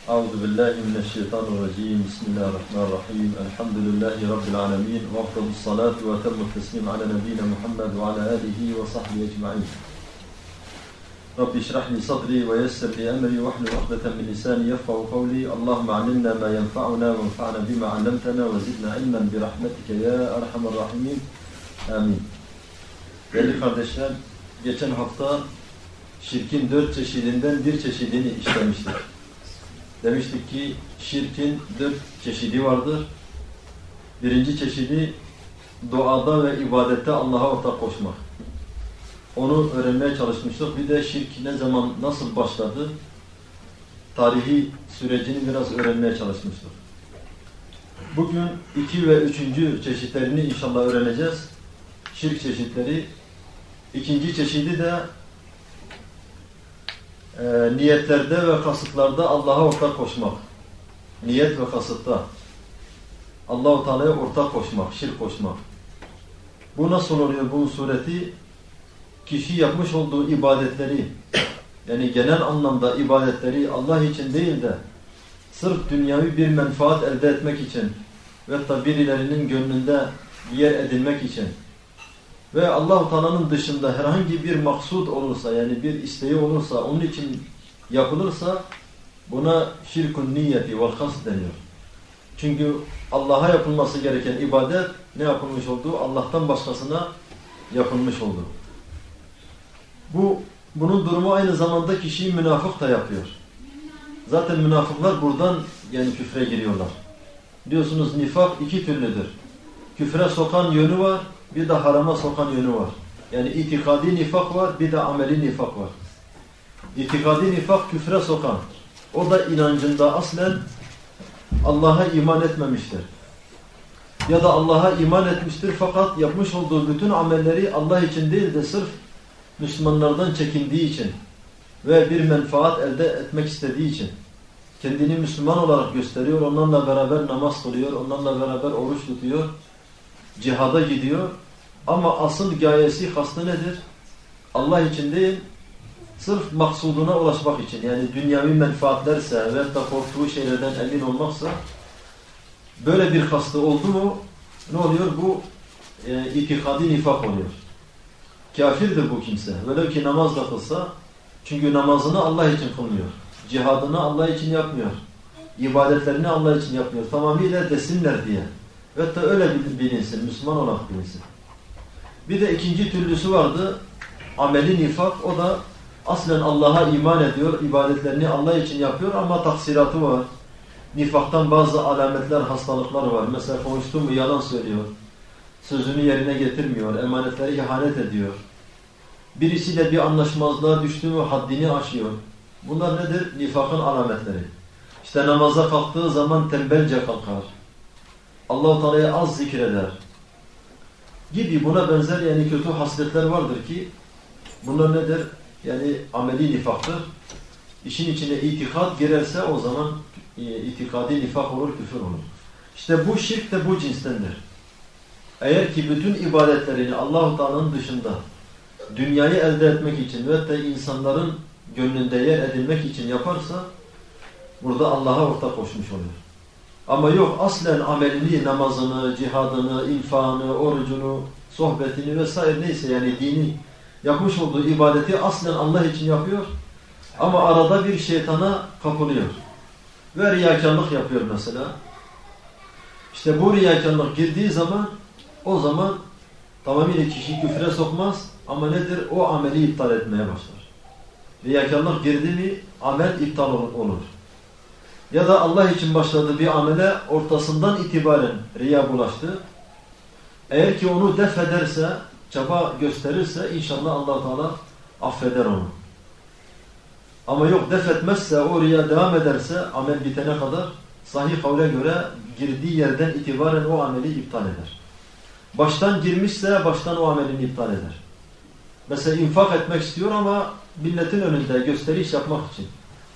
Euzu billahi mineşşeytanirracim. Bismillahirrahmanirrahim. Elhamdülillahi rabbil alamin. Ve afdalus salatu ve temmut teslim ala nebiyyina Muhammed ve ala alihi ve sahbihi ecmaîn. Rabbi şrah li sadri ve yessir li emri ve hlul ukdeten min lisani yefkahu kavli. Allahumme allimna ma yenfa'una ve enfa'na bima 'allamtana ve zidna ilmen bi rahmetike ya erhamer rahimin. Amin. Değerli kardeşler, geçen hafta şirkin 4 çeşidinden bir çeşidini işlemiştik. Demiştik ki şirkin 4 çeşidi vardır. Birinci çeşidi duada ve ibadette Allah'a ortak koşmak. Onu öğrenmeye çalışmıştık. Bir de şirk ne zaman, nasıl başladı? Tarihi sürecini biraz öğrenmeye çalışmıştık. Bugün 2 ve 3. çeşitlerini inşallah öğreneceğiz. Şirk çeşitleri. İkinci çeşidi de niyetlerde ve kasıtlarda Allah'a ortak koşmak. Niyet ve kasıtta Allah-u Teala'ya ortak koşmak, şirk koşmak. Bu nasıl oluyor? Bunun sureti, kişi yapmış olduğu ibadetleri, yani genel anlamda ibadetleri Allah için değil de sırf dünyavi bir menfaat elde etmek için ve da birilerinin gönlünde yer edinmek için ve Allah-u Teala'nın dışında herhangi bir maksud olursa, yani bir isteği olursa, onun için yapılırsa buna şirkun niyeti vel kasd deniyor. Çünkü Allah'a yapılması gereken ibadet ne yapılmış oldu? Allah'tan başkasına yapılmış oldu. Bunun durumu aynı zamanda kişiyi münafık da yapıyor. Zaten münafıklar buradan yani küfre giriyorlar. Biliyorsunuz nifak 2 türlüdür. Küfre sokan yönü var, bir de harama sokan yönü var. Yani itikadi nifak var, bir de ameli nifak var. İtikadi nifak küfre sokan. O da inancında aslen Allah'a iman etmemiştir. Ya da Allah'a iman etmiştir fakat yapmış olduğu bütün amelleri Allah için değil de sırf Müslümanlardan çekindiği için ve bir menfaat elde etmek istediği için kendini Müslüman olarak gösteriyor, onlarla beraber namaz kılıyor, onlarla beraber oruç tutuyor, cihada gidiyor. Ama asıl gayesi, kastı nedir? Allah için değil, sırf maksuduna ulaşmak için. Yani dünyavi menfaatlerse ve da korktuğu şeylerden emin olmaksa, böyle bir kastı oldu mu ne oluyor? Bu itikadi nifak oluyor. Kafirdir bu kimse. Velev ki namaz da kılsa, çünkü namazını Allah için kılmıyor. Cihadını Allah için yapmıyor. İbadetlerini Allah için yapmıyor. Tamamıyla desinler diye. Ve da öyle bilinsin, Müslüman olarak bilinsin. Bir de ikinci türlüsü vardı. Ameli nifak. O da aslen Allah'a iman ediyor. İbadetlerini Allah için yapıyor ama taksiratı var. Nifaktan bazı alametler, hastalıklar var. Mesela konuştu mu yalan söylüyor. Sözünü yerine getirmiyor. Emanetlere ihanet ediyor. Birisiyle bir anlaşmazlığa düştü mü haddini aşıyor. Bunlar nedir? Nifakın alametleri. İşte namaza kalktığı zaman tembelce kalkar. Allah-u Teala'yı az zikreder. Gibi buna benzer yani kötü hasletler vardır ki bunlar nedir? Yani ameli nifaktır. İşin içine itikat girerse o zaman itikadi nifak olur, küfür olur. İşte bu şirk de bu cinstendir. Eğer ki bütün ibadetlerini Allah-u Teala'nın dışında dünyayı elde etmek için ve de insanların gönlünde yer edilmek için yaparsa burada Allah'a ortak koşmuş oluyor. Ama yok aslen amelini, namazını, cihadını, infakını, orucunu, sohbetini vesaire neyse yani dini yapmış olduğu ibadeti aslen Allah için yapıyor. Ama arada bir şeytana kapılıyor. Ve riyakarlık yapıyor mesela. İşte bu riyakarlık girdiği zaman o zaman tamamıyla kişi küfre sokmaz ama nedir? O ameli iptal etmeye başlar. Riyakarlık girdi mi amel iptal olur. Ya da Allah için başladığı bir amele ortasından itibaren riya bulaştı. Eğer ki onu def ederse, çaba gösterirse inşallah Allah Teala affeder onu. Ama yok def etmezse, o riya devam ederse amel bitene kadar sahih kavle göre girdiği yerden itibaren o ameli iptal eder. Baştan girmişse baştan o amelini iptal eder. Mesela infak etmek istiyor ama milletin önünde gösteriş yapmak için.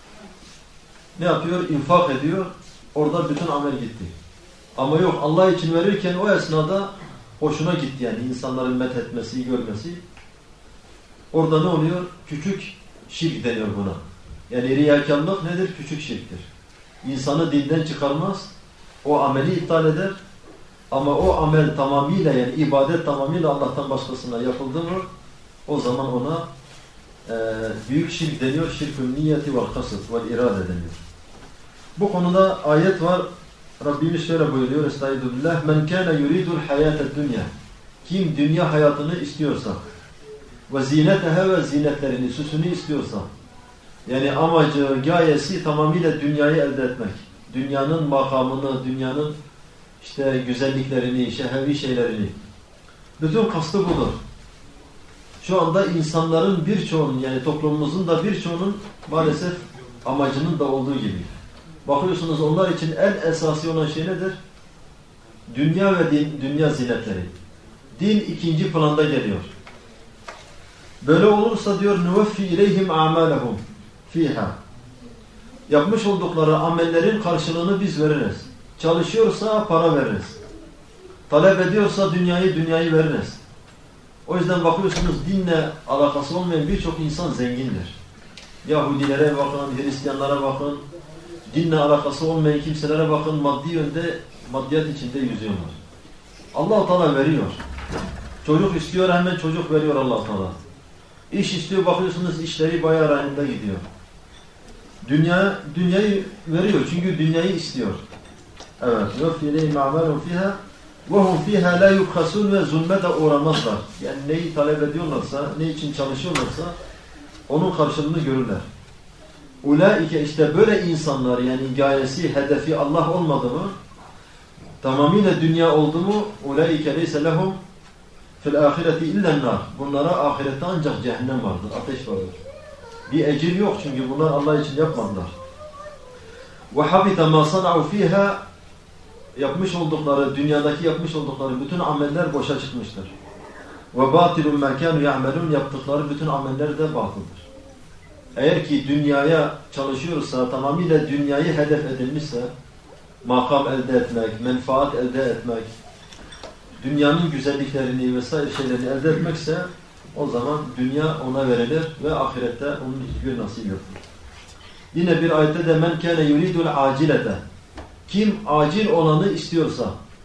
Ne yapıyor? İnfak ediyor. Orada bütün amel gitti. Ama yok Allah için verirken o esnada hoşuna gitti yani insanların methetmesi, görmesi. Orada ne oluyor? Küçük şirk deniyor buna. Yani riyakarlık nedir? Küçük şirktir. insanı dinden çıkarmaz. O ameli iptal eder. Ama o amel tamamıyla, yani ibadet tamamıyla Allah'tan başkasına yapıldı mı, o zaman ona büyük şirk deniyor. Şirkün niyeti vel kasıt vel irade deniyor. Bu konuda ayet var. Rabbimiz şöyle buyuruyor. Estağfirullah. Men kâne yuridul hayâted dünya. Kim dünya hayatını istiyorsa ve zineteha ve zinetlerini, süsünü istiyorsa, yani amacı, gayesi tamamıyla dünyayı elde etmek. Dünyanın makamını, dünyanın işte güzelliklerini, şehevi şeylerini. Bütün kastı budur. Şu anda insanların birçoğunun, yani toplumumuzun da birçoğunun maalesef amacının da olduğu gibi. Bakıyorsunuz onlar için en esası olan şey nedir? Dünya ve dünya zinetleri. Din ikinci planda geliyor. Böyle olursa diyor nuveffi ileyhim a'malehum fiha. Yapmış oldukları amellerin karşılığını biz veririz. Çalışıyorsa para veririz. Talep ediyorsa dünyayı veririz. O yüzden bakıyorsunuz dinle alakası olmayan birçok insan zengindir. Yahudilere bakın, Hristiyanlara bakın, dinle alakası olmayan kimselere bakın, maddi yönde, maddiyat içinde yüzüyorlar. Allah-u Teala veriyor. Çocuk istiyor, hemen çocuk veriyor Allah-u Teala. İş istiyor, bakıyorsunuz işleri bayağı rayında gidiyor. Dünyayı veriyor çünkü dünyayı istiyor. Evet. وَفْيَلَيْهِمْ عَمَالٌ فِيهَا وَهُمْ فِيهَا لَا يُبْخَسُونَ ve zulme de uğramazlar. Yani neyi talep ediyorlarsa, ne için çalışıyorlarsa onun karşılığını görürler. Ulaike, işte böyle insanlar, yani gayesi, hedefi Allah olmadı mı, tamamıyla dünya oldu mu, ulaike leyse lehum fil ahireti illen nar. Bunlara ahirette ancak cehennem vardır, ateş vardır. Bir ecir yok çünkü bunlar Allah için yapmadılar. Ve habita ma sana'u fiha, yapmış oldukları, dünyadaki yapmış oldukları bütün ameller boşa çıkmıştır. Ve batilun ma kanu ya'melun, yaptıkları bütün ameller de batıldır. Eğer ki dünyaya çalışıyorsa, tamamıyla dünyayı hedef edilmişse, makam elde etmek, menfaat elde etmek, dünyanın güzelliklerini vesaire şeylerini elde etmekse, o zaman dünya ona verilir ve ahirette onun hiçbir nasip yoktur. Yine bir ayette de men kâne yuridul acilete. Kim acil olanı istiyorsa,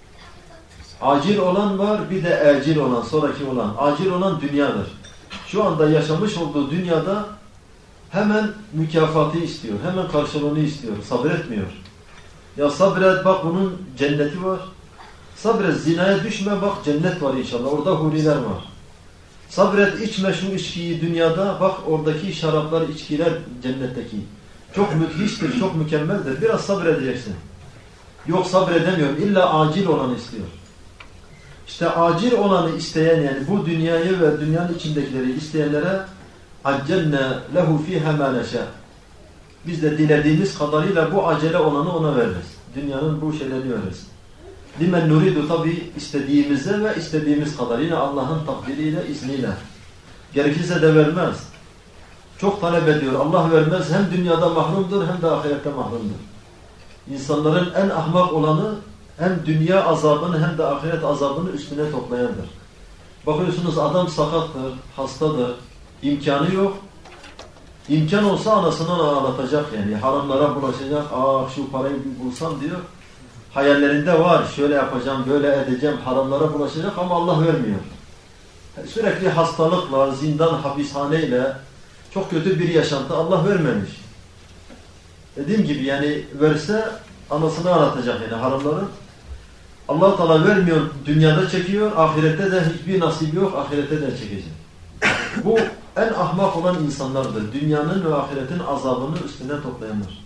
acil olan var, bir de acil olan, sonraki olan. Acil olan dünyadır. Şu anda yaşamış olduğu dünyada hemen mükafatı istiyor, hemen karşılığını istiyor, sabretmiyor. Ya sabret, bak bunun cenneti var. Sabret, zinaya düşme, bak cennet var inşallah, orada huriler var. Sabret, içme şu içkiyi dünyada, bak oradaki şaraplar, içkiler cennetteki. Çok müthiştir, çok mükemmeldir. Biraz sabredeceksin. Yok sabredemiyorum, illa acil olanı istiyor. İşte acil olanı isteyen, yani bu dünyayı ve dünyanın içindekileri isteyenlere accelne lehu fiha ma nesha. Biz de dilediğimiz kadarıyla bu acele olanı ona veririz. Dünyanın bu şeylerini veririz. Limen nuridu, tabi istediğimize ve istediğimiz kadar. Yine Allah'ın takdiriyle, izniyle. Gerekirse de vermez. Çok talep ediyor. Allah vermez. Hem dünyada mahrumdur hem de ahirette mahrumdur. İnsanların en ahmak olanı hem dünya azabını hem de ahiret azabını üstüne toplayandır. Bakıyorsunuz adam sakattır, hastadır, imkanı yok. İmkan olsa anasından ağlatacak yani. Haramlara bulaşacak. Ah şu parayı bulsam diyor. Hayallerinde var. Şöyle yapacağım, böyle edeceğim. Haramlara bulaşacak ama Allah vermiyor. Sürekli hastalıkla, zindan, hapishaneyle çok kötü bir yaşantı Allah vermemiş. Dediğim gibi yani verse anasını ağlatacak yani haramları. Allah Teala vermiyor, dünyada çekiyor, ahirette de hiçbir nasip yok, ahirette de çekecek. Bu en ahmak olan insanlardır. Dünyanın ve ahiretin azabını üstüne toplayanlar.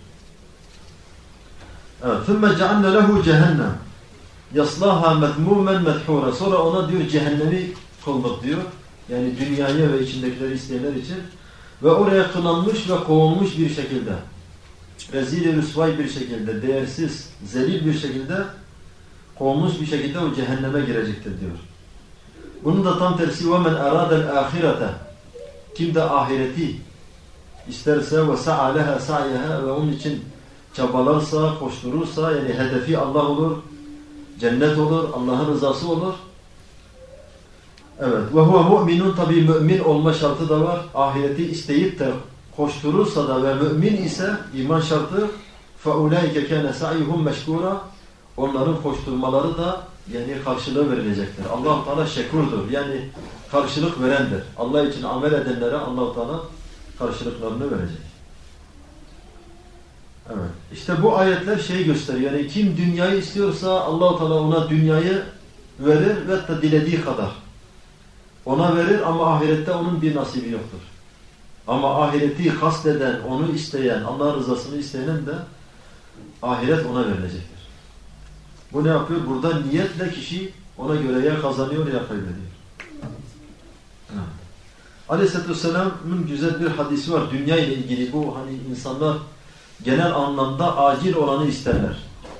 Evet. ثُمَّ جَعَلْنَ لَهُ جَهَنَّمْ يَصْلَاهَا مَذْمُومًا مَدْحُورًا. Sonra ona diyor cehennemi kolluk diyor. Yani dünyayı ve içindekileri isteyenler için. Ve oraya kınanmış ve kovulmuş bir şekilde, rezil-i rüsvay bir şekilde, değersiz, zelil bir şekilde, kovulmuş bir şekilde o cehenneme girecektir diyor. Bunun da tam tersi وَمَنْ اَرَادَ الْآخِرَةَ. Kim de ahireti isterse وَسَعَى لَهَا سَعْيَهَا ve onun için çabalarsa, koşturursa, yani hedefi Allah olur, cennet olur, Allah'ın rızası olur. Evet. وَهُوَ مُؤْمِنٌ, tabi mümin olma şartı da var. Ahireti isteyip de koşturursa da ve mümin ise iman şartı فَاُولَٰئِكَ كَانَ سَعْيُهُمْ مَشْكُورًا Onların koşturmaları da yani karşılığı verilecektir. Allah-u Teala şekurdur. Yani karşılık verendir. Allah için amel edenlere Allah-u Teala karşılıklarını verecek. Evet. İşte bu ayetler şeyi gösteriyor. Yani kim dünyayı istiyorsa Allah-u Teala ona dünyayı verir ve da dilediği kadar. Ona verir ama ahirette onun bir nasibi yoktur. Ama ahireti kasteden, onu isteyen, Allah rızasını isteyenin de ahiret ona verilecektir. Bu ne yapıyor? Burada niyetle kişi ona göre ya kazanıyor ya kaybediyor. Evet. Aleyhisselatü Vesselam'ın güzel bir hadisi var. Dünya ile ilgili bu hani insanlar genel anlamda acil olanı isterler.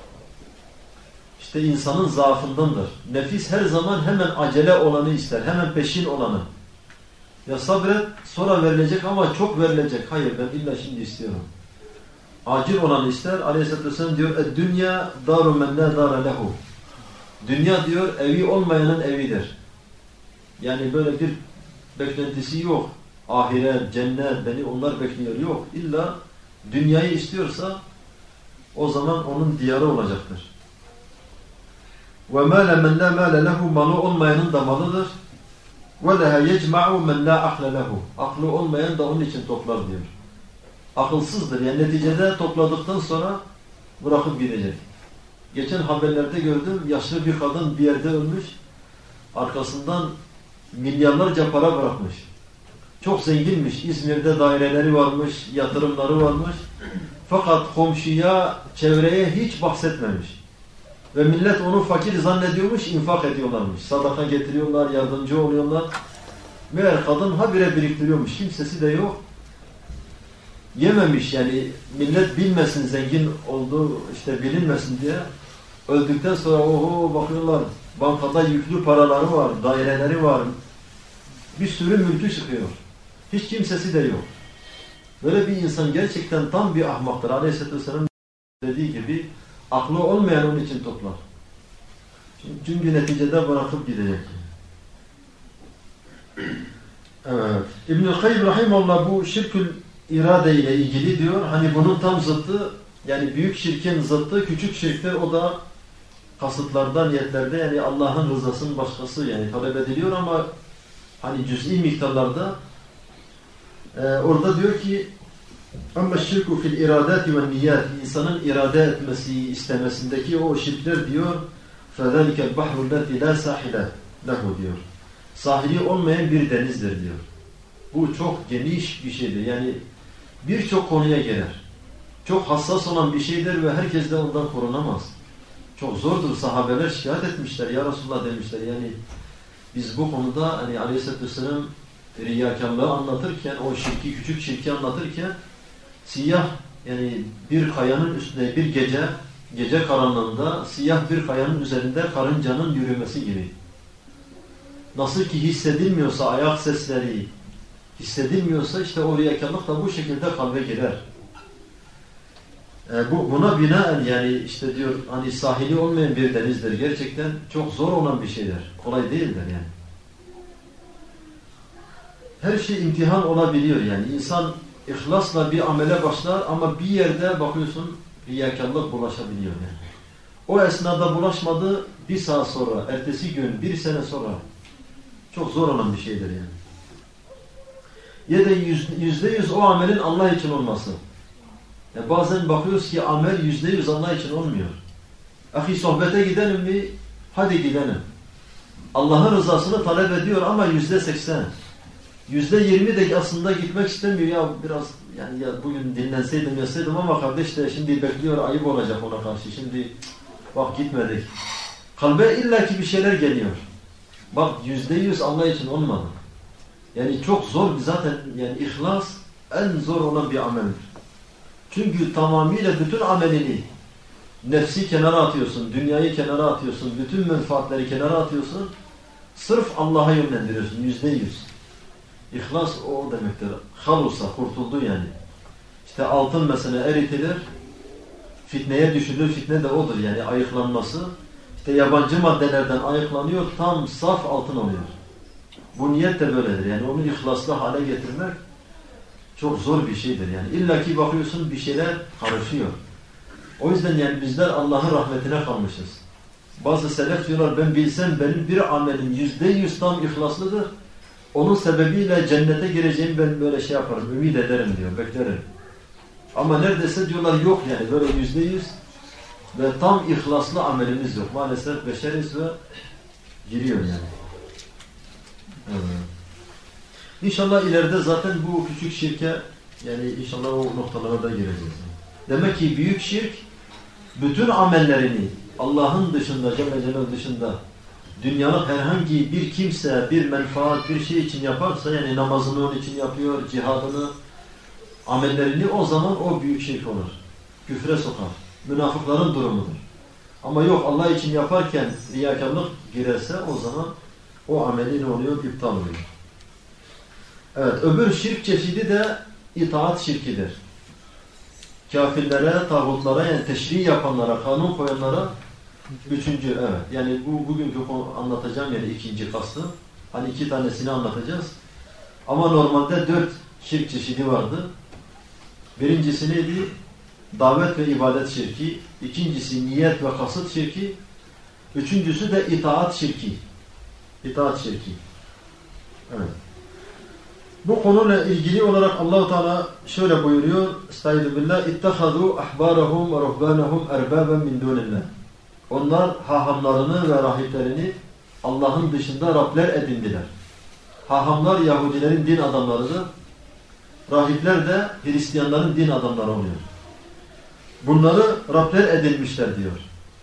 İşte insanın zaafındandır. Nefis her zaman hemen acele olanı ister. Hemen peşin olanı. Ya sabret sonra verilecek ama çok verilecek. Hayır ben illa şimdi istiyorum. Acil olanı ister. Aleyhisselatü Vesselam diyor dünya daru men la dara lehu. Dünya diyor evi olmayanın evidir. Yani böyle bir beklentisi yok. Ahiret, cennet, beni onlar bekliyor. Yok. İlla dünyayı istiyorsa o zaman onun diyarı olacaktır. وَمَالَ مَنْ لَا مَالَ لَهُ Malı olmayanın da malıdır. وَلَهَا يَجْمَعُ مَنْ لَا أَحْلَ لَهُ Aklı olmayan da onun için toplar diyor. Akılsızdır. Yani neticede topladıktan sonra bırakıp gidecek. Geçen haberlerde gördüm. Yaşlı bir kadın bir yerde ölmüş. Arkasından milyarlarca para bırakmış. Çok zenginmiş. İzmir'de daireleri varmış, yatırımları varmış. Fakat komşuya, çevreye hiç bahsetmemiş. Ve millet onu fakir zannediyormuş, infak ediyorlarmış. Sadaka getiriyorlar, yardımcı oluyorlar. Meğer kadın habire biriktiriyormuş. Kimsesi de yok. Yememiş yani millet bilmesin zengin olduğu işte bilinmesin diye. Öldükten sonra oho bakıyorlar bankada yüklü paraları var, daireleri var. Bir sürü mülkü çıkıyor. Hiç kimsesi de yok. Böyle bir insan gerçekten tam bir ahmaktır. Aleyhisselatü Vesselam dediği gibi aklı olmayan onun için toplar. Çünkü neticede bırakıp gidecek. Evet. İbn-i Kayyim Rahimullah bu şirkül irade ile ilgili diyor. Hani bunun tam zıttı yani büyük şirkin zıttı küçük şirktir. O da kasıtlarda, niyetlerde yani Allah'ın rızasının başkası yani talep ediliyor ama hani cüz'i miktarlarda orada diyor ki ama şirku fil iradati ve niyat insanın irade etmesi, istemesindeki o şirkler diyor فَذَلِكَ الْبَحْرُ الَّذِي لَا سَاحِلَ لَهُ diyor. Sahili olmayan bir denizdir diyor. Bu çok geniş bir şeydir. Yani birçok konuya girer. Çok hassas olan bir şeydir ve herkes de ondan korunamaz. Çok zordur. Sahabeler şikayet etmişler. Ya Resulullah demişler. Yani biz bu konuda hani Aleyhisselatü Vesselam riyakarlığı anlatırken, o şirki, küçük şirki anlatırken siyah yani bir kayanın üstünde bir gece karanlığında siyah bir kayanın üzerinde karıncanın yürümesi gibi. Nasıl ki hissedilmiyorsa ayak sesleri, hissedilmiyorsa işte o riyakarlık da bu şekilde kalbe girer. Buna binaen yani işte diyor hani sahili olmayan bir denizdir. Gerçekten çok zor olan bir şeydir. Kolay değildir yani. Her şey imtihan olabiliyor yani. İnsan ihlasla bir amele başlar ama bir yerde bakıyorsun riyakarlık bulaşabiliyor yani. O esnada bulaşmadı bir saat sonra, ertesi gün, bir sene sonra çok zor olan bir şeydir yani. Ya da %100 o amelin Allah için olması. Yani bazen bakıyoruz ki amel %100 Allah için olmuyor. Ahi sohbete gidelim mi? Hadi gidelim. Allah'ın rızasını talep ediyor ama %80. %20 de aslında gitmek istemiyor. Ya biraz yani ya bugün dinlenseydim yasaydım ama kardeş de şimdi bekliyor ayıp olacak ona karşı. Şimdi bak gitmedik. Kalbe illaki bir şeyler geliyor. Bak %100 Allah için olmadı. Yani çok zor zaten yani ihlas en zor olan bir ameldir. Çünkü tamamıyla bütün amelini nefsi kenara atıyorsun, dünyayı kenara atıyorsun, bütün menfaatleri kenara atıyorsun. Sırf Allah'a yönlendiriyorsun %100. İhlas o demektir. Halusa, kurtuldu yani. İşte altın mesela eritilir, fitneye düşülür, fitne de odur yani ayıklanması. İşte yabancı maddelerden ayıklanıyor, tam saf altın oluyor. Bu niyet de böyledir yani onu ihlaslı hale getirmek çok zor bir şeydir yani. İlla ki bakıyorsun bir şeyler karışıyor. O yüzden yani bizler Allah'ın rahmetine kalmışız. Bazı selef diyorlar ben bilsem benim bir amelim %100 tam ihlaslıdır. Onun sebebiyle cennete gireceğimi ben böyle şey yaparım, ümit ederim diyor, beklerim. Ama neredeyse diyorlar yok yani böyle %100 ve tam ihlaslı amelimiz yok. Maalesef beşeriz ve giriyor yani. Evet. İnşallah ileride zaten bu küçük şirke yani inşallah o noktalara da gireceğiz. Demek ki büyük şirk bütün amellerini Allah'ın dışında, Celle Celaluhu dışında dünyalık herhangi bir kimse bir menfaat, bir şey için yaparsa yani namazını onun için yapıyor, cihadını, amellerini o zaman o büyük şirk olur. Küfre sokar. Münafıkların durumudur. Ama yok Allah için yaparken riyakarlık girerse o zaman o ameli ne oluyor? İptal oluyor. Evet, öbür şirk çeşidi de itaat şirkidir. Kafirlere, tağutlara yani teşri yapanlara, kanun koyanlara üçüncü, evet. Yani bu bugünkü anlatacağım yani ikinci kastı. Hani iki tanesini anlatacağız. Ama normalde 4 şirk çeşidi vardı. Birincisi neydi? Davet ve ibadet şirki. İkincisi niyet ve kasıt şirki. Üçüncüsü de itaat şirki. İtaat şirki. Evet. Bu konuyla ilgili olarak Allah-u Teala şöyle buyuruyor. Estaizu billah. İttehadu ahbarahum ve ruhbanahum erbaben min dunillah. Onlar hahamlarını ve rahiplerini Allah'ın dışında Rabler edindiler. Hahamlar Yahudilerin din adamlarıdır. Rahipler de Hristiyanların din adamları oluyor. Bunları Rabler edinmişler diyor.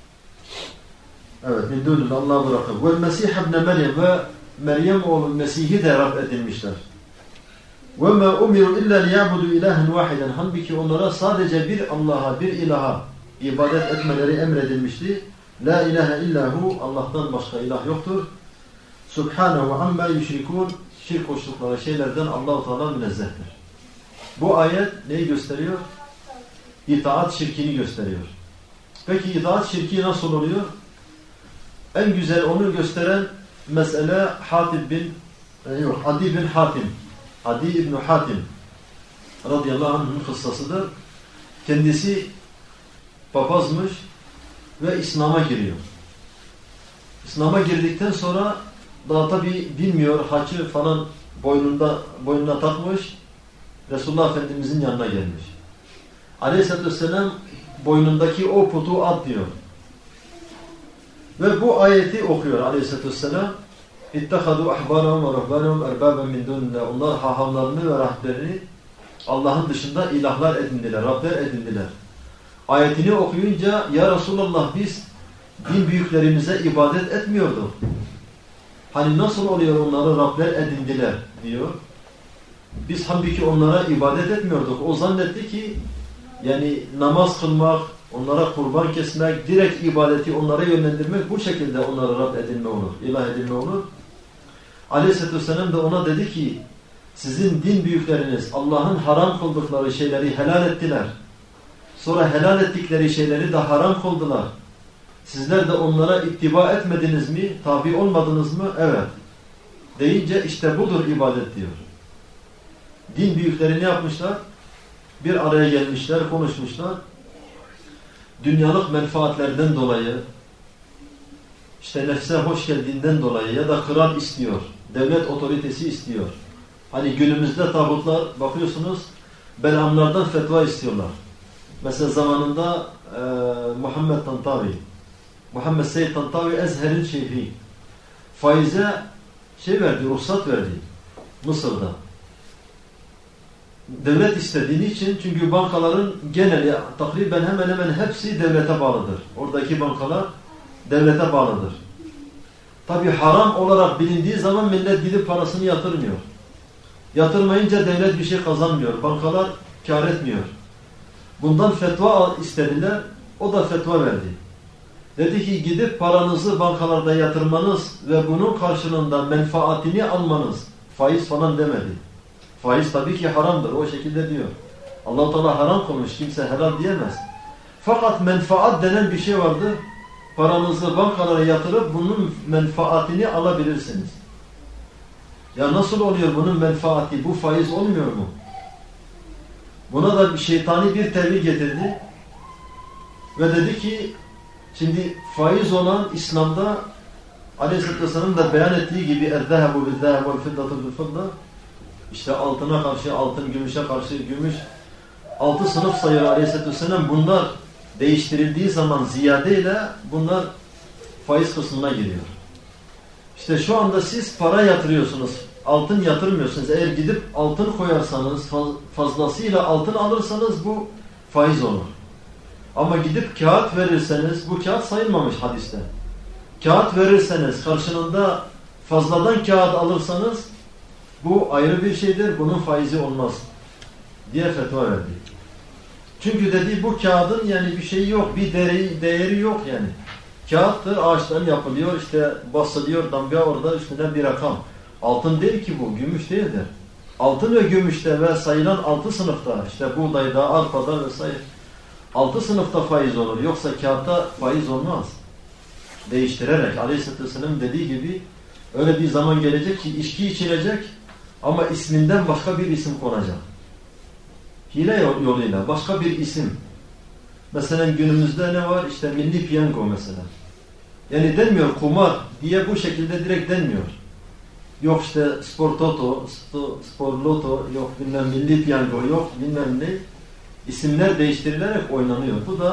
Evet, min dunillah Allah bırakır. Vel Mesih ibn Meryem ve Meryem oğlu Mesih'i de Rab edinmişler. وَمَا اُمِرُوا اِلَّا لِيَعْبُدُوا اِلَٰهًا وَاحِدًا. Halbuki onlara sadece bir Allah'a, bir ilaha ibadet etmeleri emredilmişti. La ilahe illahu, Allah'tan başka ilah yoktur. Subhanahu amma yüşrikun, şirk koştukları şeylerden Allah-u Teala münezzehtir. Bu ayet neyi gösteriyor? İtaat şirkini gösteriyor. Peki itaat şirki nasıl oluyor? En güzel onu gösteren mesele Adi bin Hatim. Adi İbn Hatim radıyallahu anh'ın kıssasıdır. Kendisi papazmış ve İslam'a giriyor. İslam'a girdikten sonra daha tabi bilmiyor, haçı falan boynuna takmış, Resulullah Efendimizin yanına gelmiş. Aleyhisselatü Vesselam boynundaki o putu at diyor. Ve bu ayeti okuyor Aleyhisselatü Vesselam. İttehadu ahbarahum ve ruhbanahum erbaben min dunillah. Onlar hahamlarını ve rahiplerini Allah'ın dışında ilahlar edindiler, Rabler edindiler. Ayetini okuyunca ya Resulallah biz din büyüklerimize ibadet etmiyorduk. Hani nasıl oluyor onları Rabler edindiler diyor. Biz halbuki onlara ibadet etmiyorduk. O zannetti ki yani namaz kılmak, onlara kurban kesmek, direkt ibadeti onlara yönlendirmek bu şekilde onlara Rab edinme olur, ilah edinme olur. Aleyhisselatü Vesselam da ona dedi ki sizin din büyükleriniz Allah'ın haram kıldıkları şeyleri helal ettiler. Sonra helal ettikleri şeyleri de haram kıldılar. Sizler de onlara ittiba etmediniz mi? Tabi olmadınız mı? Evet. Deyince işte budur ibadet diyor. Din büyükleri ne yapmışlar? Bir araya gelmişler, konuşmuşlar. Dünyalık menfaatlerden dolayı, işte nefse hoş geldiğinden dolayı ya da kral istiyor, devlet otoritesi istiyor. Hani günümüzde tağutlar bakıyorsunuz Belamlardan fetva istiyorlar. Mesela zamanında Muhammed Tantavi, Muhammed Seyyid Tantavi Ezher'in şeyhi faize ruhsat verdi Mısır'da. Devlet istediğini için çünkü bankaların geneli takriben hemen hemen hepsi devlete bağlıdır. Oradaki bankalar devlete bağlıdır. Tabi haram olarak bilindiği zaman millet gidip parasını yatırmıyor. Yatırmayınca devlet bir şey kazanmıyor. Bankalar kar etmiyor. Bundan fetva istediler. O da fetva verdi. Dedi ki gidip paranızı bankalarda yatırmanız ve bunun karşılığında menfaatini almanız faiz falan demedi. Faiz tabii ki haramdır. O şekilde diyor. Allah-u Teala haram kılmış. Kimse helal diyemez. Fakat menfaat denen bir şey vardır. Paranızı bankalara yatırıp bunun menfaatini alabilirsiniz. Ya nasıl oluyor bunun menfaati? Bu faiz olmuyor mu? Buna da şeytani bir tevil getirdi. Ve dedi ki şimdi faiz olan İslam'da Aleyhisselatü Vesselam da beyan ettiği gibi اَذَّهَبُ بِالذَّهَبُ وَالْفِدَّةُ بِالْفِدَّةِ işte altına karşı altın, gümüşe karşı gümüş 6 sınıf sayıyor Aleyhisselatü Vesselam. Bunlar değiştirildiği zaman ziyadeyle bunlar faiz kısmına giriyor. İşte şu anda siz para yatırıyorsunuz. Altın yatırmıyorsunuz. Eğer gidip altın koyarsanız, fazlasıyla altın alırsanız bu faiz olur. Ama gidip kağıt verirseniz, bu kağıt sayılmamış hadiste. Kağıt verirseniz, karşılığında fazladan kağıt alırsanız bu ayrı bir şeydir, bunun faizi olmaz diye fetva verdi. Çünkü dedi bu kağıdın yani bir şeyi yok, bir değeri yok yani. Kağıttır, ağaçtan yapılıyor, işte basılıyor damga, orada üstüne bir rakam. Altın değil ki bu, gümüş değildir. Altın ve gümüşte ve sayılan 6 sınıfta, işte buğdayda, arpada vesaire 6 sınıfta faiz olur. Yoksa kağıtta faiz olmaz. Değiştirerek, Aleyhisselatü Vesselam dediği gibi öyle bir zaman gelecek ki içki içilecek ama isminden başka bir isim konacak. Hile yoluyla başka bir isim. Mesela günümüzde ne var? İşte milli piyango mesela. Yani denmiyor kumar diye bu şekilde direkt denmiyor. Yok işte spor toto, spor loto, yok bilmem milli piyango, yok bilmem ne. İsimler değiştirilerek oynanıyor.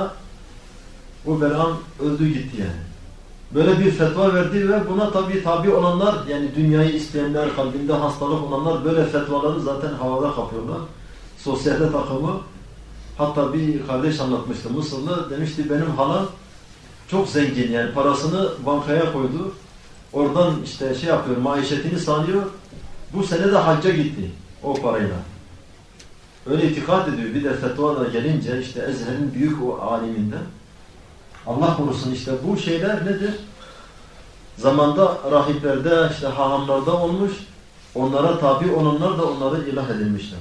Bu belan öldü gitti yani. Böyle bir fetva verdi ve buna tabi olanlar, yani dünyayı isteyenler, kalbinde hastalık olanlar böyle fetvaları zaten havada kapıyorlar. Sosyete takımı. Hatta bir kardeş anlatmıştı Mısırlı, demişti benim halam çok zengin, yani parasını bankaya koydu. Oradan işte şey yapıyor, maişetini sağlıyor. Bu sene de hacca gitti o parayla. Öyle itikad ediyor. Bir de fetva da gelince işte Ezher'in büyük o aliminden. Allah korusun, işte bu şeyler nedir? Zamanda rahiplerde, işte hahamlarda olmuş. Onlara tabi olanlar da onları ilah edilmişler.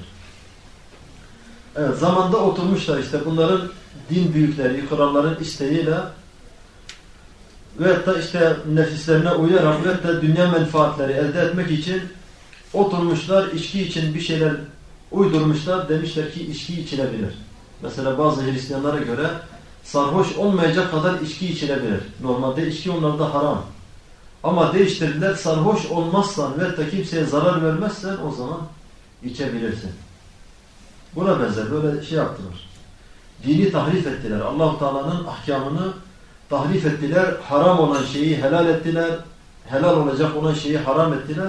Evet, zamanda oturmuşlar işte bunların din büyükleri, kralların isteğiyle veyahut da işte nefislerine uyarak veyahut da dünya menfaatleri elde etmek için oturmuşlar, içki için bir şeyler uydurmuşlar, demişler ki içki içilebilir. Mesela bazı Hristiyanlara göre sarhoş olmayacak kadar içki içilebilir. Normalde içki onlarda haram. Ama değiştirdiler, sarhoş olmazsan veyahut da kimseye zarar vermezsen o zaman içebilirsin. Buna benzer böyle şey yaptılar. Dini tahrif ettiler. Allah-u Teala'nın ahkamını tahrif ettiler. Haram olan şeyi helal ettiler. Helal olacak olan şeyi haram ettiler.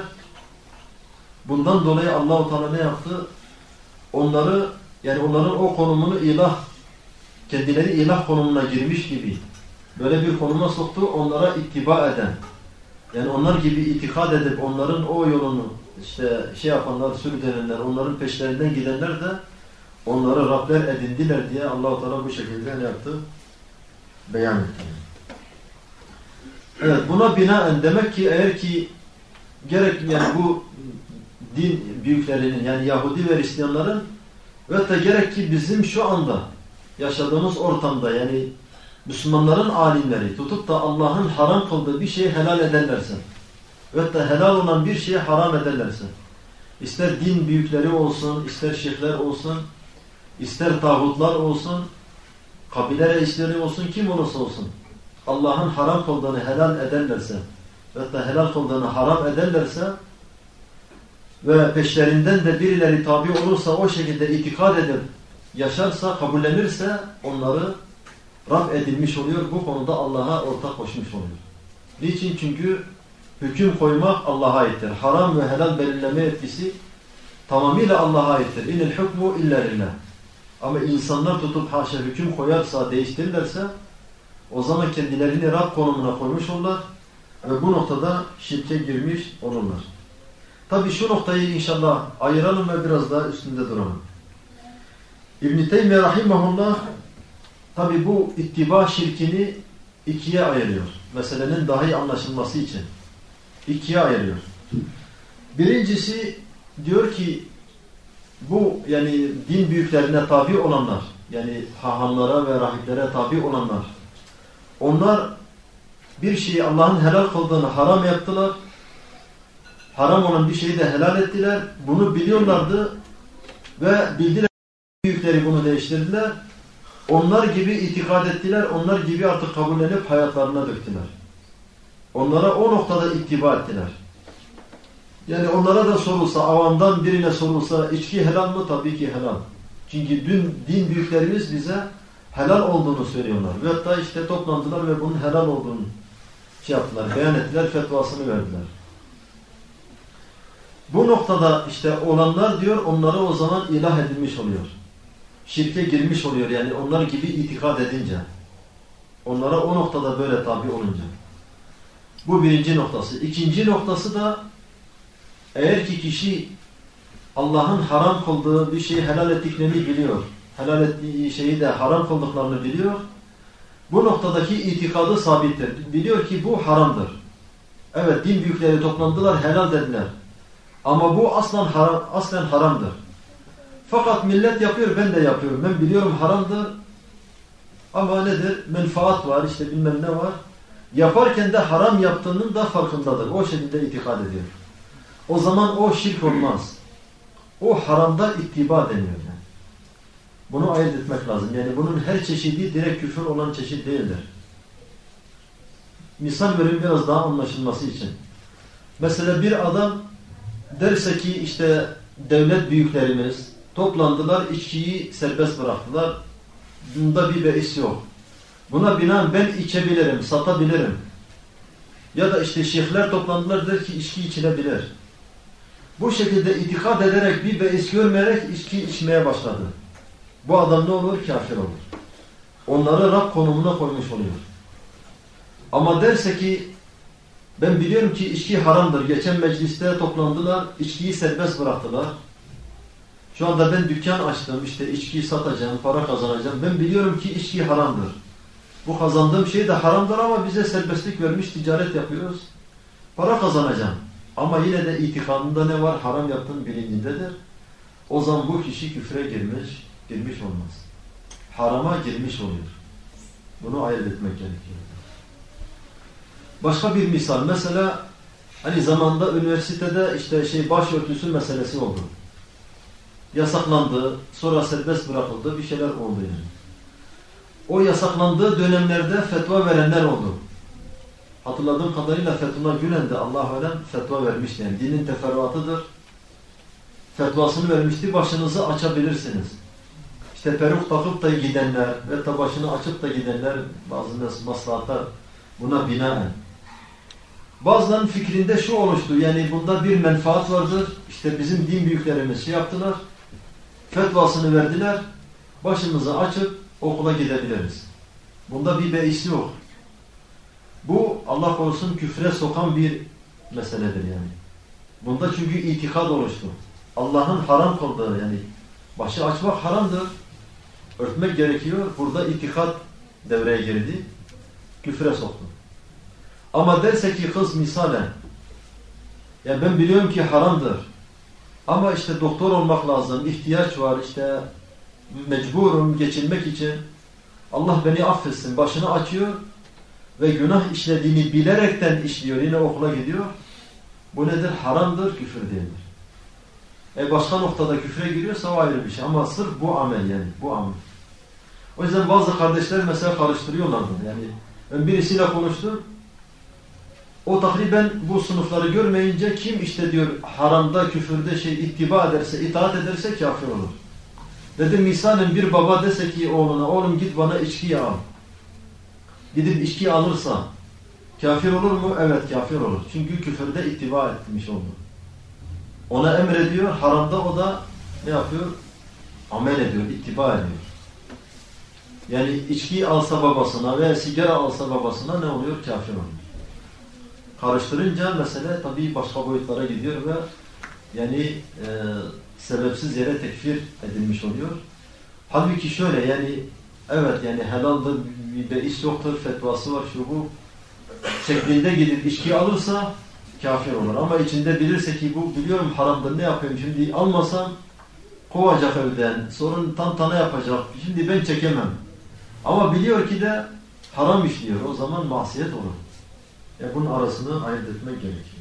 Bundan dolayı Allah-u Teala ne yaptı? Onları, yani onların o konumunu ilah, kendileri ilah konumuna girmiş gibi böyle bir konuma soktu. Onlara ittiba eden, yani onlar gibi itikad edip onların o yolunu işte şey yapanlar, sürdürenler, onların peşlerinden gidenler de onları Rabler edindiler diye Allah-u Teala bu şekilde ne yaptı? Beyan etti. Evet, buna binaen demek ki eğer ki gerek yani bu din büyüklerinin, yani Yahudi ve Hristiyanların ve de gerek ki bizim şu anda yaşadığımız ortamda, yani Müslümanların alimleri tutup da Allah'ın haram kıldığı bir şeyi helal ederlerse ve de helal olan bir şeyi haram ederlerse, ister din büyükleri olsun, ister şeyhler olsun, ister tağutlar olsun, kabile reisleri olsun, kim olursa olsun, Allah'ın haram kıldığını helal ederlerse ve da helal kıldığını haram ederlerse ve peşlerinden de birileri tabi olursa, o şekilde itikad edip yaşarsa, kabullenirse onları Rab edilmiş oluyor. Bu konuda Allah'a ortak koşmuş oluyor. Niçin? Çünkü hüküm koymak Allah'a aittir. Haram ve helal belirleme etkisi tamamıyla Allah'a aittir. İnil hukmu illa lillah. Ama insanlar tutup haşa hüküm koyarsa, değiştirirlerse o zaman kendilerini Rab konumuna koymuş olurlar ve bu noktada şirke girmiş olurlar. Tabi şu noktayı inşallah ayıralım ve biraz daha üstünde duralım. İbn-i Teymiye rahimahullah tabi bu ittiba şirkini ikiye ayırıyor. Meselenin daha iyi anlaşılması için ikiye ayırıyor. Birincisi diyor ki bu, yani din büyüklerine tabi olanlar, yani hahamlara ve rahiplere tabi olanlar, onlar bir şeyi Allah'ın helal kıldığını haram yaptılar. Haram olan bir şeyi de helal ettiler. Bunu biliyorlardı ve bildiler, büyükleri bunu değiştirdiler. Onlar gibi itikad ettiler, onlar gibi artık kabullenip hayatlarına döktüler. Onlara o noktada ittiba ettiler. Yani onlara da sorulsa, avamdan birine sorulsa içki helal mı? Tabii ki helal. Çünkü din büyüklerimiz bize helal olduğunu söylüyorlar. Ve hatta işte toplandılar ve bunun helal olduğunu yaptılar, beyan ettiler, fetvasını verdiler. Bu noktada işte olanlar diyor, onları o zaman ilah edilmiş oluyor. Şirke girmiş oluyor yani onlar gibi itikad edince. Onlara o noktada böyle tabi olunca. Bu birinci noktası. İkinci noktası da eğer ki kişi Allah'ın haram kıldığı bir şeyi helal ettiklerini biliyor. Helal ettiği şeyi de haram kıldıklarını biliyor. Bu noktadaki itikadı sabittir. Biliyor ki bu haramdır. Evet, din büyükleri toplandılar, helal dediler. Ama bu aslen haramdır. Fakat millet yapıyor, ben de yapıyorum. Ben biliyorum haramdır. Ama nedir? Menfaat var, işte bilmem ne var. Yaparken de haram yaptığının da farkındadır. O şekilde itikad ediyor. O zaman o şirk olmaz. O haramda ittiba deniyor yani. Bunu ayırt etmek lazım. Yani bunun her çeşidi direkt küfür olan çeşit değildir. Misal vereyim biraz daha anlaşılması için. Mesela bir adam derse ki işte devlet büyüklerimiz toplandılar, içkiyi serbest bıraktılar. Bunda bir beis yok. Buna binaen ben içebilirim, satabilirim. Ya da işte şeyhler toplandılar der ki içki içilebilir. Bu şekilde itikad ederek bir beis görmeyerek içki içmeye başladı. Bu adam ne olur? Kafir olur. Onları Rab konumuna koymuş oluyor. Ama derse ki ben biliyorum ki içki haramdır. Geçen mecliste toplandılar, içkiyi serbest bıraktılar. Şu anda ben dükkan açtım, işte içkiyi satacağım, para kazanacağım. Ben biliyorum ki içki haramdır. Bu kazandığım şey de haramdır ama bize serbestlik vermiş, ticaret yapıyoruz. Para kazanacağım. Ama yine de itikadında ne var? Haram yaptığın bilincindedir. O zaman bu kişi küfre girmiş olmaz. Harama girmiş oluyor. Bunu ayırt etmek gerekiyor. Başka bir misal. Mesela hani zamanda üniversitede işte başörtüsü meselesi oldu. Yasaklandı, sonra serbest bırakıldı, bir şeyler oldu yani. O yasaklandığı dönemlerde fetva verenler oldu. Hatırladığım kadarıyla Fethullah Gülen de Allah-u Alem fetva vermişti. Yani dinin teferruatıdır. Fetvasını vermişti, başınızı açabilirsiniz. İşte peruk takıp da gidenler ve başını açıp da gidenler bazı maslahatlar buna binaen. Bazılarının fikrinde şu oluştu, yani bunda bir menfaat vardır. İşte bizim din büyüklerimiz yaptılar, fetvasını verdiler, başımızı açıp okula gidebiliriz. Bunda bir beis yok. Bu Allah korusun küfre sokan bir meseledir yani. Bunda çünkü itikad oluştu. Allah'ın haram kıldığı yani başı açmak haramdır. Örtmek gerekiyor. Burada itikad devreye girdi. Küfre soktu. Ama derse ki kız misalen ya ben biliyorum ki haramdır. Ama işte doktor olmak lazım. İhtiyaç var işte mecburum geçinmek için. Allah beni affetsin. Başını açıyor ve günah işlediğini bilerekten işliyor. Yine okula gidiyor. Bu nedir? Haramdır, küfür değildir. Başka noktada küfre giriyorsa o ayrı bir şey. Ama sırf bu amel yani. Bu amel. O yüzden bazı kardeşler mesela karıştırıyorlardı. Yani ben birisiyle konuştum. O takriben bu sınıfları görmeyince kim işte diyor haramda, küfürde ittiba ederse, itaat ederse kafir olur. Dedim misalen bir baba dese ki oğluna, oğlum git bana içki al. Gidip içki alırsa kafir olur mu? Evet kafir olur. Çünkü küfürde ittiba etmiş oldu. Ona emrediyor, haramda o da ne yapıyor? Amel ediyor, ittiba ediyor. Yani içki alsa babasına veya sigara alsa babasına ne oluyor? Kafir oluyor. Karıştırınca mesele tabii başka boyutlara gidiyor ve yani sebepsiz yere tekfir edilmiş oluyor. Halbuki şöyle yani evet yani helaldir, bir beis yoktur, fetvası var şu bu şeklinde gidip içki alırsa kafir olur. Ama içinde bilirse ki bu biliyorum haramdır, ne yapayım şimdi almasam kovacak evden, sorun tantana yapacak, şimdi ben çekemem. Ama biliyor ki de haram işliyor, o zaman masiyet olur. Bunun arasını ayırt etmek gerekiyor.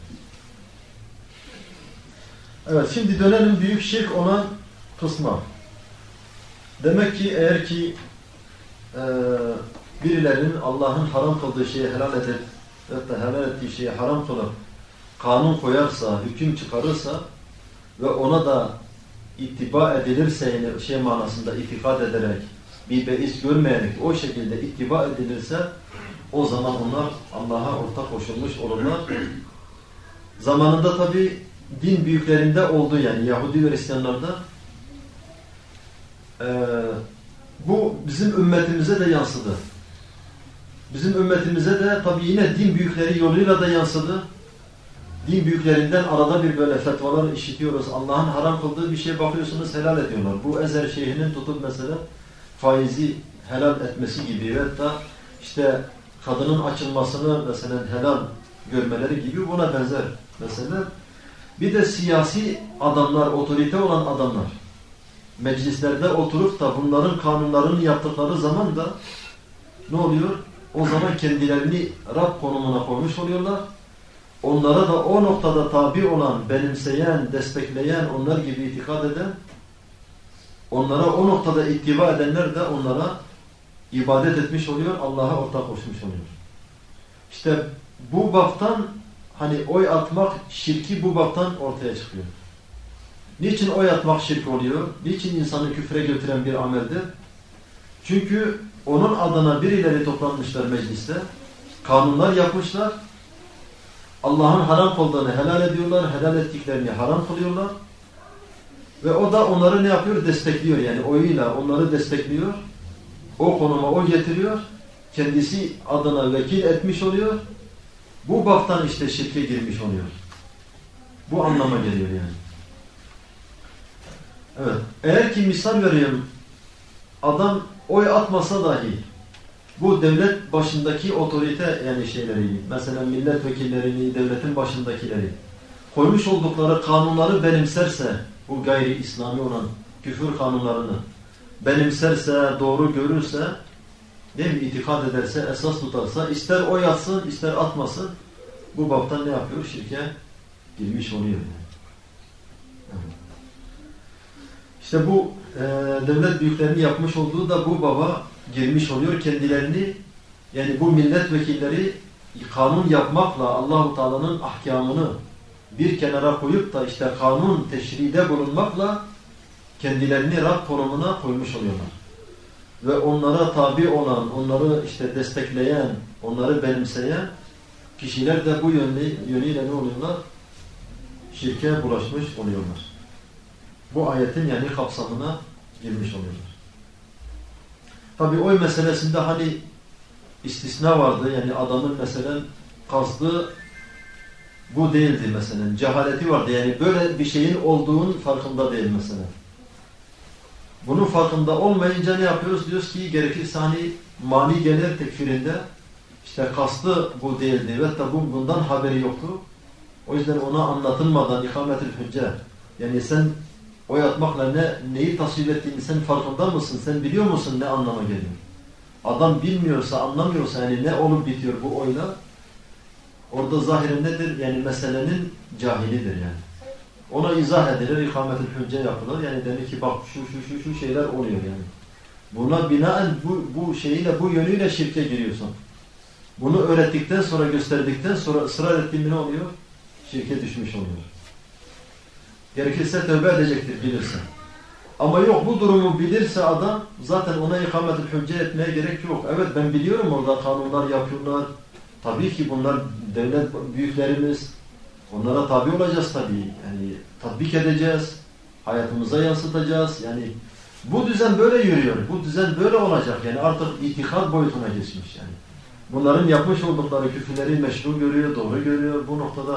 Evet, şimdi dönelim büyük şirk olan kısma. Demek ki eğer ki birilerinin Allah'ın haram kıldığı şeyi helal edip hatta helal ettiği şeyi haram kılıp kanun koyarsa, hüküm çıkarırsa ve ona da ittiba edilirse, yani şey manasında itikad ederek, bir beis görmeyerek o şekilde ittiba edilirse o zaman onlar Allah'a ortak koşulmuş olurlar. Zamanında tabi din büyüklerinde oldu, yani Yahudi ve Hristiyanlarda. Bu bizim ümmetimize de yansıdı. Bizim ümmetimize de tabi yine din büyükleri yoluyla da yansıdı. Din büyüklerinden arada bir böyle fetvalar işitiyoruz. Allah'ın haram kıldığı bir şeye bakıyorsunuz helal ediyorlar. Bu Ezer şeyhinin tutup mesela faizi helal etmesi gibi ve hatta işte kadının açılmasını mesela helal görmeleri gibi buna benzer mesela. Bir de siyasi adamlar, otorite olan adamlar meclislerde oturup da bunların kanunlarını yaptıkları zaman da ne oluyor? O zaman kendilerini Rab konumuna koymuş oluyorlar. Onlara da o noktada tabi olan, benimseyen, destekleyen, onlar gibi itikad eden, onlara o noktada ittiba edenler de onlara ibadet etmiş oluyor, Allah'a ortak koşmuş oluyor. İşte bu baptan hani oy atmak şirki bu baptan ortaya çıkıyor. Niçin oy atmak şirk oluyor? Niçin insanı küfre götüren bir ameldir? Çünkü onun adına birileri toplanmışlar mecliste, kanunlar yapmışlar, Allah'ın haram kıldığını helal ediyorlar, helal ettiklerini haram kılıyorlar. Ve o da onları ne yapıyor? Destekliyor, yani oyuyla onları destekliyor. O konuma o getiriyor. Kendisi adına vekil etmiş oluyor. Bu baptan işte şirke girmiş oluyor. Bu anlama geliyor yani. Evet. Eğer ki misal vereyim, adam oy atmasa dahi bu devlet başındaki otorite yani şeyleri, mesela milletvekillerini, devletin başındakileri koymuş oldukları kanunları benimserse, bu gayri İslami olan küfür kanunlarını benimserse, doğru görürse, değil mi, itikad ederse, esas tutarsa, ister oy atsın, ister atmasın, bu baptan ne yapıyor? Şirke girmiş oluyor. Yani. İşte bu devlet büyüklerinin yapmış olduğu da bu baba girmiş oluyor. Kendilerini, yani bu milletvekilleri kanun yapmakla Allahu Teala'nın ahkamını bir kenara koyup da işte kanun teşride bulunmakla kendilerini Rab konumuna koymuş oluyorlar. Ve onlara tabi olan, onları işte destekleyen, onları benimseyen kişiler de bu yönüyle ne oluyorlar? Şirke bulaşmış oluyorlar. Bu ayetin yani kapsamına girmiş oluyorlar. Tabi oy meselesinde hani istisna vardı. Yani adamın mesela kastı bu değildi mesela. Cehaleti vardı. Yani böyle bir şeyin olduğunun farkında değil mesela. Bunun farkında olmayınca ne yapıyoruz? Diyoruz ki gerekirse hani mani gelir tekfirinde. İşte kastı bu değildi. Ve tabi bundan haberi yoktu. O yüzden ona anlatılmadan ikamet-ül hücce. Yani sen oy atmakla neyi tasvip ettiğini sen farkında mısın? Sen biliyor musun ne anlama geliyor? Adam bilmiyorsa, anlamıyorsa yani ne olup bitiyor bu oyla? Orada zahiren nedir? Yani meselenin cahilidir yani. Ona izah edilir, ikamet-ül hücce yapılır. Yani demek ki bak şu şeyler oluyor yani. Buna binaen bu şeyiyle, bu yönüyle şirke giriyorsun. Bunu öğrettikten sonra, gösterdikten sonra ısrar ettiğin ne oluyor? Şirke düşmüş oluyor. Gerekirse tövbe edecektir bilirse. Ama yok bu durumu bilirse adam zaten ona ikamet-ül hücce etmeye gerek yok. Evet ben biliyorum orada kanunlar yapıyorlar. Tabii ki bunlar devlet büyüklerimiz. Onlara tabi olacağız tabii. Yani tatbik edeceğiz. Hayatımıza yansıtacağız. Yani bu düzen böyle yürüyor. Bu düzen böyle olacak. Yani artık itikad boyutuna geçmiş yani. Bunların yapmış oldukları küfürleri meşru görüyor, doğru görüyor. Bu noktada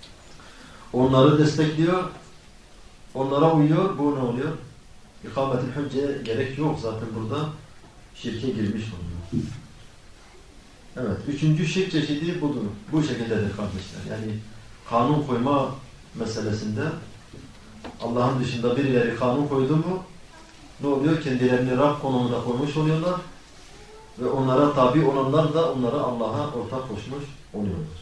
onları destekliyor. Onlara uyuyor. Bu ne oluyor? İkamet-ül hücceye gerek yok. Zaten burada şirke girmiş oluyor. Evet. Üçüncü şirk çeşidi budur. Bu şekildedir kardeşler. Yani kanun koyma meselesinde Allah'ın dışında birileri kanun koydu mu ne oluyor? Kendilerini Rab konumuna koymuş oluyorlar ve onlara tabi olanlar da onlara Allah'a ortak koşmuş oluyorlar.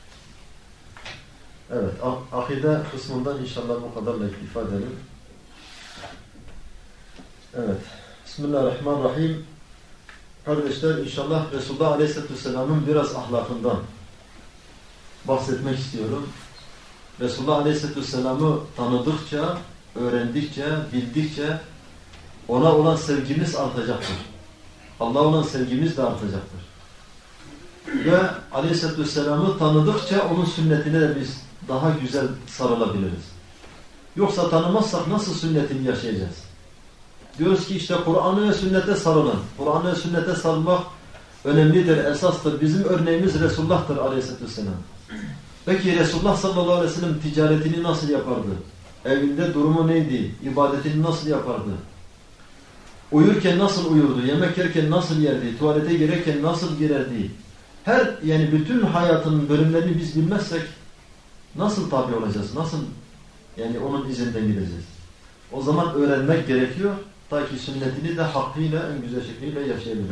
Evet. Akide kısmından inşallah bu kadarla iktifa edelim. Evet. Bismillahirrahmanirrahim. Kardeşler, inşallah Resulullah Aleyhisselatü Vesselam'ın biraz ahlakından bahsetmek istiyorum. Resulullah Aleyhisselatü Vesselam'ı tanıdıkça, öğrendikçe, bildikçe ona olan sevgimiz artacaktır. Allah'a olan sevgimiz de artacaktır. Ve Aleyhisselatü Vesselam'ı tanıdıkça onun sünnetine de biz daha güzel sarılabiliriz. Yoksa tanımazsak nasıl sünnetini yaşayacağız? Diyoruz ki işte Kur'an'a ve sünnete sarılın. Kur'an'a ve sünnete sarılmak önemlidir, esastır. Bizim örneğimiz Resulullah'tır Aleyhisselatü Vesselam. Peki Resulullah sallallahu aleyhi ve sellem ticaretini nasıl yapardı? Evinde durumu neydi? İbadetini nasıl yapardı? Uyurken nasıl uyurdu? Yemek yerken nasıl yerdi? Tuvalete girerken nasıl girerdi? Yani bütün hayatının bölümlerini biz bilmezsek nasıl tabi olacağız? Nasıl yani onun izinden gideceğiz? O zaman öğrenmek gerekiyor. Ta ki sünnetini de hakkıyla en güzel şekilde yaşayabilelim.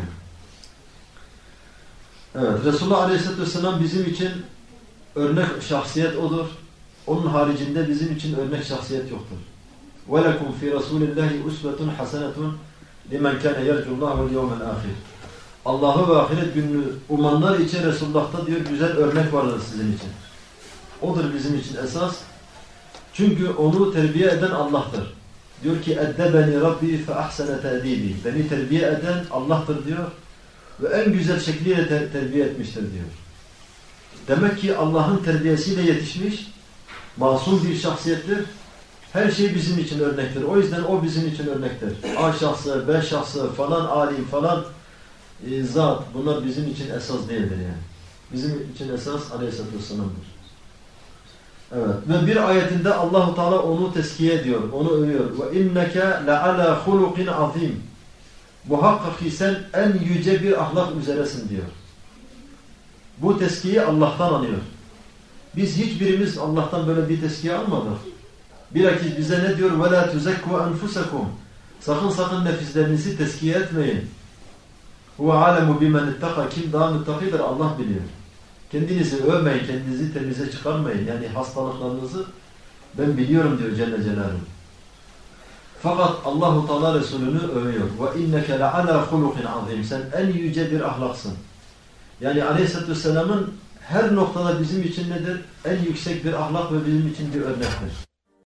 Evet, Resulullah Aleyhisselatü Vesselam bizim için örnek şahsiyet odur. Onun haricinde bizim için örnek şahsiyet yoktur. وَلَكُمْ فِي رَسُولِ اللّٰهِ اُسْوَةٌ حَسَنَةٌ لِمَنْ كَانَ يَرْجُ اللّٰهُ وَالْيَوْمَ الْآخِرِ Allah'ı ve ahiret gününü umanlar için Resulullah'ta diyor güzel örnek vardır sizin için. Odur bizim için esas. Çünkü onu terbiye eden Allah'tır. Diyor ki اَدَّبَنِ رَبِّي فَأَحْسَنَ تَأْدِيبِ Beni terbiye eden Allah'tır diyor. Ve en güzel şekliyle terbiye etmiştir diyor. Demek ki Allah'ın terbiyesiyle yetişmiş, masum bir şahsiyettir. Her şey bizim için örnektir. O yüzden o bizim için örnektir. A şahsı, B şahsı, falan alim, falan zat. Bunlar bizim için esas değildir yani. Bizim için esas Aleyhisselatü Vesselam'dır. Evet. Ve bir ayetinde Allah-u Teala onu tezkiye ediyor, onu övüyor. Ve inneke le'ala hulukin azim. Muhakkak ki sen en yüce bir ahlak üzeresin diyor. Bu tezkiyeyi Allah'tan alıyor. Biz hiçbirimiz Allah'tan böyle bir tezkiye almadık. Bilakis bize ne diyor? وَلَا تُزَكُّوا أَنْفُسَكُمْ Sakın nefislerinizi tezkiye etmeyin. هُوَ عَالَمُ بِمَنِ اتَّقَى Kim daha müttakidir Allah biliyor. Kendinizi övmeyin, kendinizi temize çıkarmayın. Yani hastalıklarınızı ben biliyorum diyor Celle Celaluhu. Fakat Allah-u Teala Resulünü övüyor. وَاِنَّكَ لَعَلَى خُلُقٍ عَظِيمٍ Sen en yüce bir ahlaksın. Yani Aleyhisselatü Vesselam'ın her noktada bizim için nedir? En yüksek bir ahlak ve bizim için bir örnektir.